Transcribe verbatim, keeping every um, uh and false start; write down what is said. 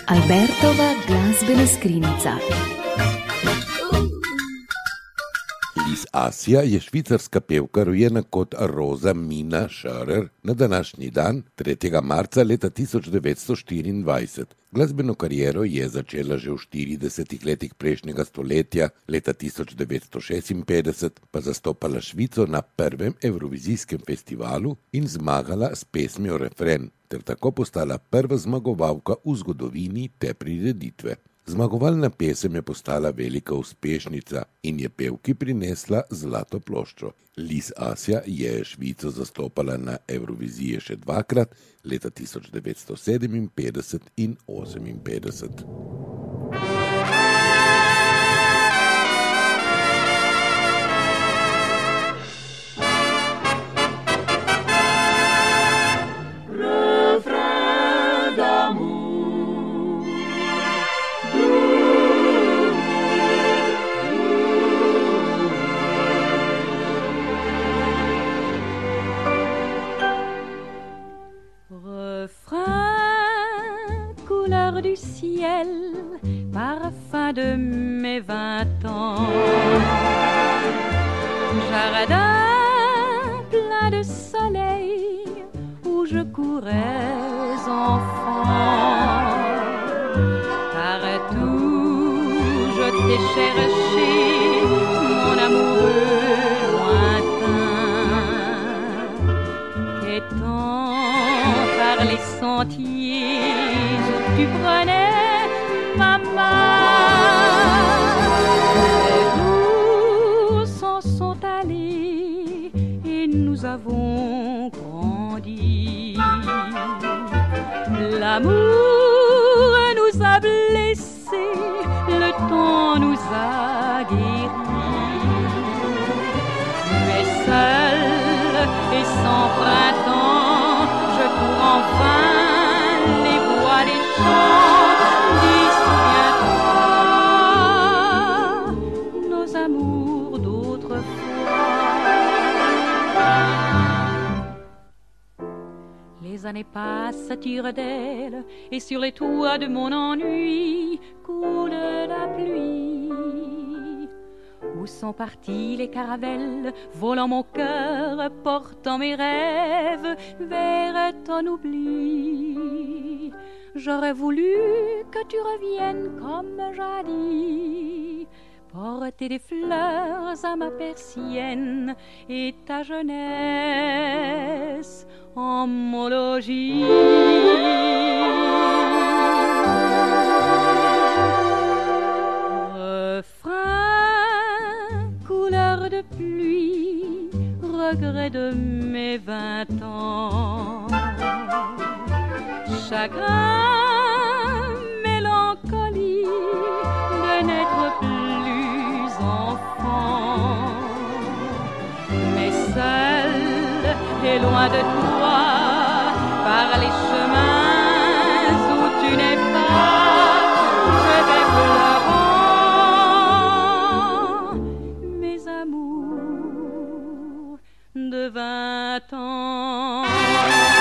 Albertova glazbena skrinjica. Liz Asja je švicarska pevka, rojena kot Rosa Mina Scharrer na današnji dan, tretjega marca leta tisoč devetsto štiriindvajset. Glasbeno kariero je začela že v štiridesetih letih prejšnjega stoletja, leta tisoč devetsto šestinpetdeset pa zastopala Švico na prvem evrovizijskem festivalu in zmagala s pesmijo Refren, ter tako postala prva zmagovalka v zgodovini te prireditve. Zmagovalna pesem je postala velika uspešnica in je pevki prinesla zlato ploščo. Liz Asja je Švico zastopala na Evroviziji še dvakrat, leta tisoč devetsto sedeminpetdeset in oseminpetdeset. Couleur du ciel, parfum de mes vingt ans, jardin plein de soleil où je courais enfant. Partout je t'ai cherché, mon amoureux lointain, quêtant par les sentiers où tu prenais ma main. Les jours s'en sont allés et nous avons grandi. L'amour nous a blessés, le temps nous a guéris. Mais seul et sans printemps, je cours enfin les bois, les champs. Dis, souviens-toi nos amours d'autrefois. Les années passent, tirent d'elle, et sur les toits de mon ennui coule la pluie. Où sont partis les caravelles, volant mon cœur, portant mes rêves vers ton oubli. J'aurais voulu que tu reviennes comme jadis, porter des fleurs à ma persienne et ta jeunesse en homologie. Refrain, couleur de pluie, regret de mes vingt ans, chagrin, mélancolie de n'être plus enfant. Mais seul et loin de toi, par les chemins où tu n'es pas, je vais pleurant mes amours de vingt ans.